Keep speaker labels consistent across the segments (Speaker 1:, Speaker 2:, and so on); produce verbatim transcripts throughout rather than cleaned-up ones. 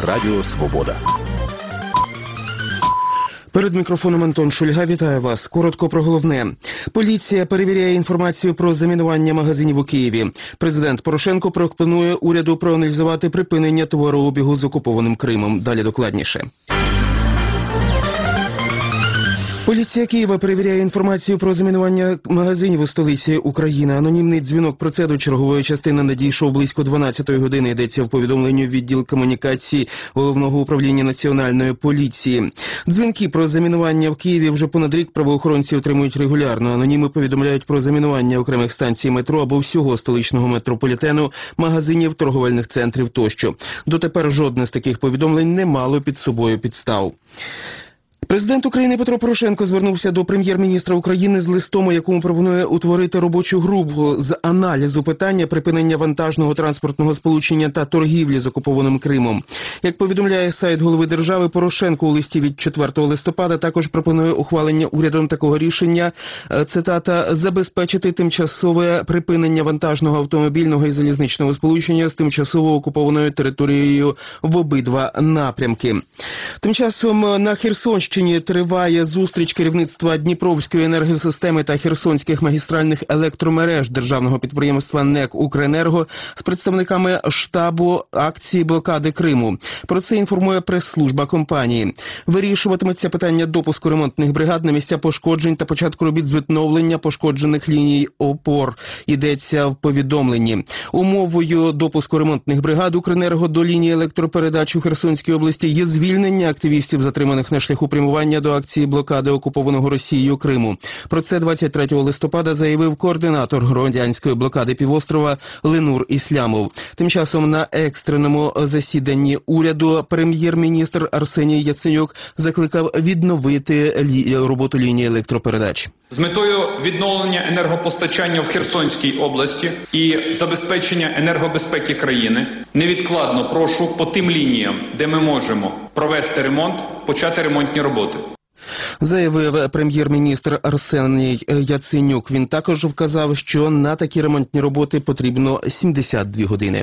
Speaker 1: Радіо Свобода.
Speaker 2: Перед мікрофоном Антон Шульга. Вітаю вас. Коротко про головне. Поліція перевіряє інформацію про замінування магазинів у Києві. Президент Порошенко пропонує уряду проаналізувати припинення товарообігу з окупованим Кримом. Далі докладніше. Поліція Києва перевіряє інформацію про замінування магазинів у столиці України. Анонімний дзвінок про це до чергової частини надійшов близько дванадцятої години. Йдеться в повідомленні в відділ комунікації Головного управління Національної поліції. Дзвінки про замінування в Києві вже понад рік правоохоронці отримують регулярно. Аноніми повідомляють про замінування окремих станцій метро або всього столичного метрополітену, магазинів, торговельних центрів тощо. Дотепер жодне з таких повідомлень не мало під собою підстав. Президент України Петро Порошенко звернувся до прем'єр-міністра України з листом, у якому пропонує утворити робочу групу з аналізу питання припинення вантажного транспортного сполучення та торгівлі з окупованим Кримом. Як повідомляє сайт голови держави, Порошенко у листі від четвертого листопада також пропонує ухвалення урядом такого рішення, цитата, «забезпечити тимчасове припинення вантажного автомобільного і залізничного сполучення з тимчасово окупованою територією в обидва напрямки». Тим часом на Херсонщині триває зустріч керівництва Дніпровської енергосистеми та Херсонських магістральних електромереж державного підприємства НЕК «Укренерго» з представниками штабу акції блокади Криму. Про це інформує прес-служба компанії. Вирішуватиметься питання допуску ремонтних бригад на місця пошкоджень та початку робіт з відновлення пошкоджених ліній опор. Йдеться в повідомленні. Умовою допуску ремонтних бригад «Укренерго» до лінії електропередач у Херсонській області є звільнення активістів, затриманих на шляху прямування до акції блокади окупованого Росією Криму. Про це двадцять третього листопада заявив координатор громадянської блокади півострова Ленур Іслямов. Тим часом на екстреному засіданні уряду прем'єр-міністр Арсеній Яценюк закликав відновити лі... роботу лінії електропередач.
Speaker 3: З метою відновлення енергопостачання в Херсонській області і забезпечення енергобезпеки країни невідкладно прошу по тим лініям, де ми можемо провести ремонт, почати ремонтні роботи.
Speaker 2: Заявив прем'єр-міністр Арсеній Яценюк. Він також вказав, що на такі ремонтні роботи потрібно сімдесят дві години.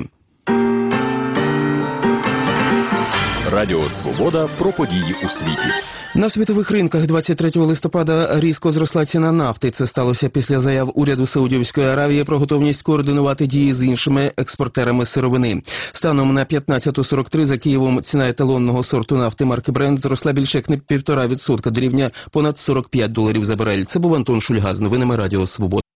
Speaker 1: Радіо Свобода про події у світі.
Speaker 2: На світових ринках двадцять третього листопада різко зросла ціна нафти. Це сталося після заяв уряду Саудівської Аравії про готовність координувати дії з іншими експортерами сировини. Станом на п'ятнадцяту сорок три за Києвом ціна еталонного сорту нафти марки Brent зросла більше як на півтора відсотка до рівня понад сорок п'ять доларів за барель. Це був Антон Шульга з новинами Радіо Свобода.